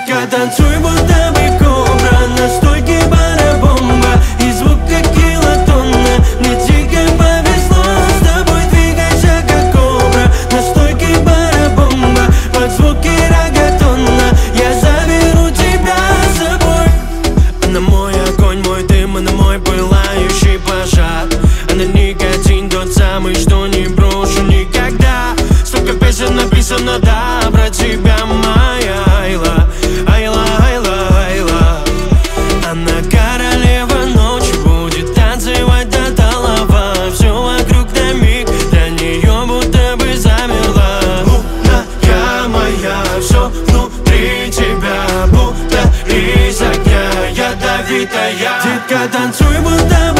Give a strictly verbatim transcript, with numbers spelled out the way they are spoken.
Детка, танцуй, будто бы кобра, на стойке бара-бомба, и звук как килотонна. Мне дико повезло, с тобой двигайся как кобра, на стойке бара-бомба, под звуки рагатона. Я заберу тебя с собой. Она мой огонь, мой дым, она мой пылающий пожар. Она никотин, тот самый, что не брошу никогда. Столько песен написано, да, про тебя, моя Айла, Айла, Айла, Айла. Она королева ночи, будет танцевать до талова. Все вокруг на миг, для нее будто бы замерла. Лунная моя, все внутри тебя, будто из огня ядовитая. Детка, танцуй, будто